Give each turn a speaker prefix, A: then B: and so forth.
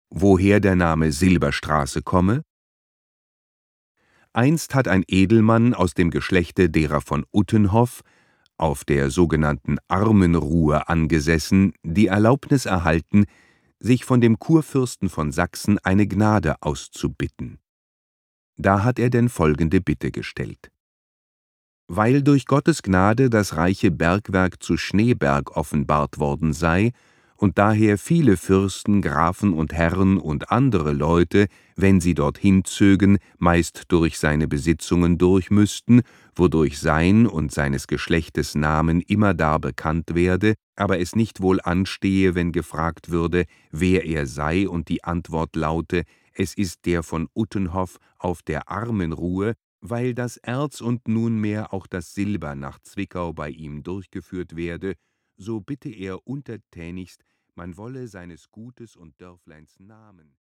A: woher der Name Silberstraße komme? Einst hat ein Edelmann aus dem Geschlechte derer von Uttenhoff auf der sogenannten Armenruhe angesessen, die Erlaubnis erhalten, sich von dem Kurfürsten von Sachsen eine Gnade auszubitten. Da hat er denn folgende Bitte gestellt: Weil durch Gottes Gnade das reiche Bergwerk zu Schneeberg offenbart worden sei und daher viele Fürsten, Grafen und Herren und andere Leute, wenn sie dorthin zögen, meist durch seine Besitzungen durch müssten, wodurch sein und seines Geschlechtes Namen immerdar bekannt werde, aber es nicht wohl anstehe, wenn gefragt würde, wer er sei, und die Antwort laute: Es ist der von Uttenhoff auf der Armenruhe, weil das Erz und nunmehr auch das Silber nach Zwickau bei ihm durchgeführt werde, so bitte er untertänigst, man wolle seines Gutes und Dörfleins Namen